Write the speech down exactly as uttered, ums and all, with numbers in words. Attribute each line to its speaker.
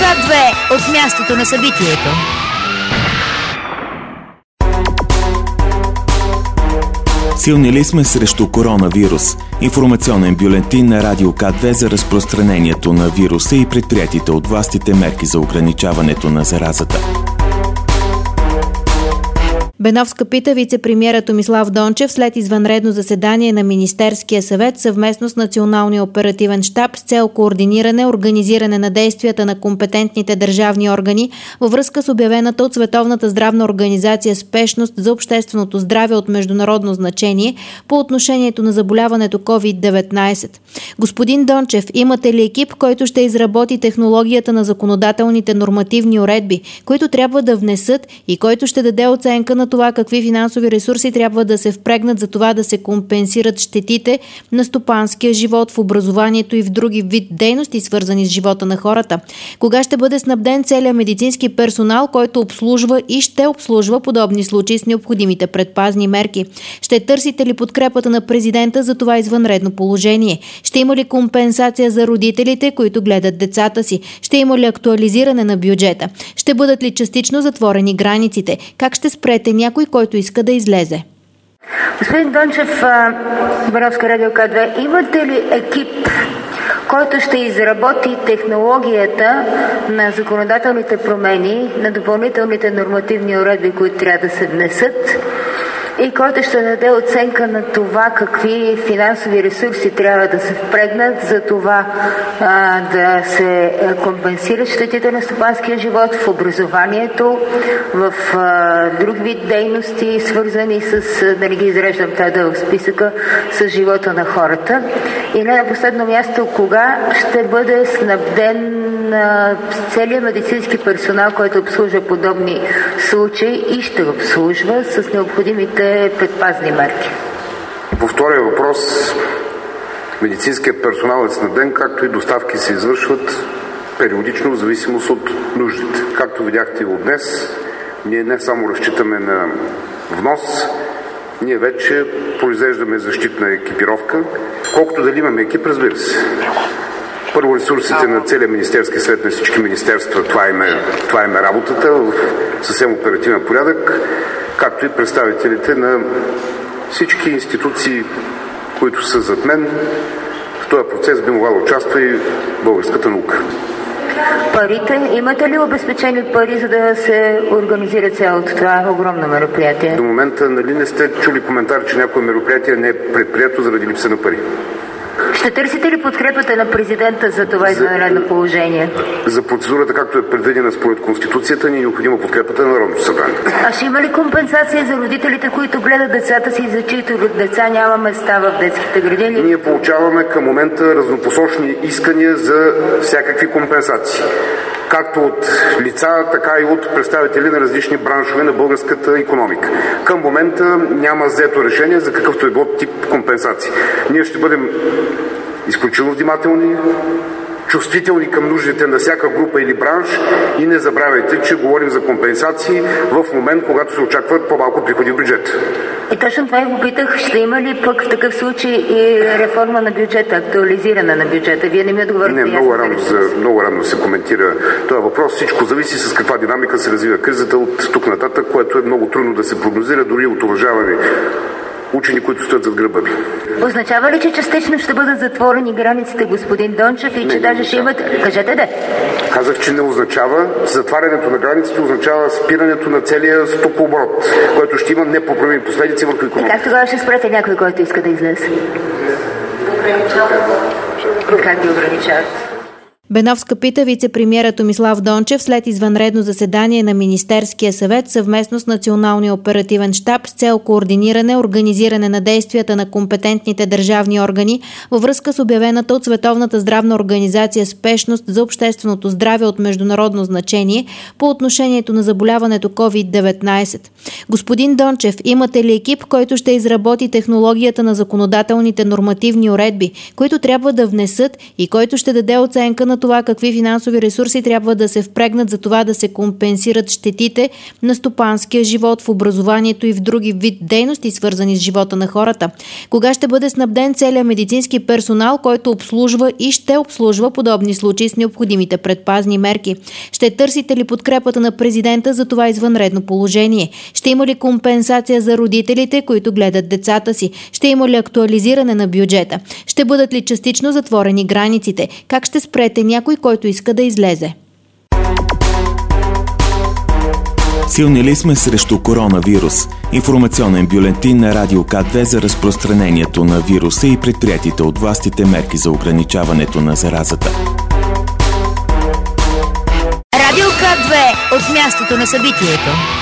Speaker 1: К две от мястото на събитието.
Speaker 2: Силни ли сме срещу коронавирус? Информационен бюлетин на Радио К две за разпространението на вируса и предприятите от властите мерки за ограничаването на заразата.
Speaker 3: Беновска пита вице-премиера Томислав Дончев след извънредно заседание на Министерския съвет съвместно с Националния оперативен щаб с цел координиране, организиране на действията на компетентните държавни органи във връзка с обявената от Световната здравна организация спешност за общественото здраве от международно значение по отношението на заболяването ковид деветнайсет. Господин Дончев, имате ли екип, който ще изработи технологията на законодателните нормативни уредби, които трябва да внесат и който ще даде оценка на това какви финансови ресурси трябва да се впрегнат за това да се компенсират щетите на стопанския живот, в образованието и в други вид дейности, свързани с живота на хората? Кога ще бъде снабден целият медицински персонал, който обслужва и ще обслужва подобни случаи с необходимите предпазни мерки? Ще търсите ли подкрепата на президента за това извънредно положение? Ще има ли компенсация за родителите, които гледат децата си? Ще има ли актуализиране на бюджета? Ще бъдат ли частично затворени границите? Как ще спрете някой, който иска да излезе?
Speaker 4: Господин Дончев, Беновска, Радио К две, имате ли екип, който ще изработи технологията на законодателните промени, на допълнителните нормативни уредби, които трябва да се внесат, и който ще даде оценка на това какви финансови ресурси трябва да се впрегнат за това а, да се компенсират щетите на стопанския живот в образованието, в а, друг вид дейности, свързани с, да не ги изреждам тази дълъг списъка, с живота на хората. И не на последно място, кога ще бъде снабден а, целият медицински персонал, който обслужва подобни случаи и ще обслужва с необходимите предпазни мерки.
Speaker 5: По втория въпрос, медицинският персонал е снабден, както и доставки се извършват периодично в зависимост от нуждите. Както видяхте и от днес, ние не само разчитаме на внос, ние вече произвеждаме защитна екипировка. Колкото дали имаме екип, разбира се. Първо, ресурсите на целия Министерски съвет, на всички министерства, това им е, това им е работата в съвсем оперативен порядък, както и представителите на всички институции, които са зад мен. В този процес би могла да участва и българската наука.
Speaker 4: Парите, имате ли обезпечени пари, за да се организира цялото това огромно мероприятие?
Speaker 5: До момента, нали не сте чули коментар, че някое мероприятие не е предприето заради липса на пари?
Speaker 4: Ще търсите ли подкрепата на президента за това извънредно положение?
Speaker 5: За процедурата, както е предвидена според Конституцията, ни е необходима подкрепата на Народното събрание.
Speaker 4: А ще има ли компенсация за родителите, които гледат децата си, за чиито деца няма места в детските градини?
Speaker 5: Ние получаваме към момента разнопосочни искания за всякакви компенсации. Както от лица, така и от представители на различни браншове на българската икономика. Към момента няма взето решение за какъвто е било тип компенсации. Ние ще бъдем изключително внимателни, чувствителни към нуждите на всяка група или бранш и не забравяйте, че говорим за компенсации в момент, когато се очакват по-малко приходи в бюджета.
Speaker 4: И точно това и попитах, ще има ли пък в такъв случай и реформа на бюджета, актуализиране на бюджета? Вие не ми отговорите.
Speaker 5: Не, много рано, за, много рано се коментира този въпрос. Всичко зависи с каква динамика се развива кризата от тук нататък, което е много трудно да се прогнозира, дори от уважавани учени, които стоят зад гръба ми.
Speaker 4: Означава ли, че частично ще бъдат затворени границите, господин Дончев, и
Speaker 5: не,
Speaker 4: че даже ще имат... Кажете да.
Speaker 5: Казах, че не означава. Затварянето на границите означава спирането на целия стокооборот, който ще има непоправими последици върху икономиката.
Speaker 4: И как тогава ще спрете някой, който иска да излезе? Как ги ограничават?
Speaker 3: Беновска пита вице-премиера Томислав Дончев след извънредно заседание на Министерския съвет съвместно с Националния оперативен щаб с цел координиране, организиране на действията на компетентните държавни органи във връзка с обявената от Световната здравна организация спешност за общественото здраве от международно значение по отношението на заболяването ковид деветнайсет. Господин Дончев, имате ли екип, който ще изработи технологията на законодателните нормативни уредби, които трябва да внесат и който ще даде оценка на това какви финансови ресурси трябва да се впрегнат за това да се компенсират щетите на стопанския живот, в образованието и в други вид дейности, свързани с живота на хората. Кога ще бъде снабден целият медицински персонал, който обслужва и ще обслужва подобни случаи с необходимите предпазни мерки? Ще търсите ли подкрепата на президента за това извънредно положение? Ще има ли компенсация за родителите, които гледат децата си? Ще има ли актуализиране на бюджета? Ще бъдат ли частично затворени границите? Как ще спрете някой, който иска да излезе?
Speaker 2: Силни ли сме срещу коронавирус? Информационен бюлетин на Радио К две за разпространението на вируса и предприятите от властите мерки за ограничаването на заразата.
Speaker 1: Радио К две от мястото на събитието.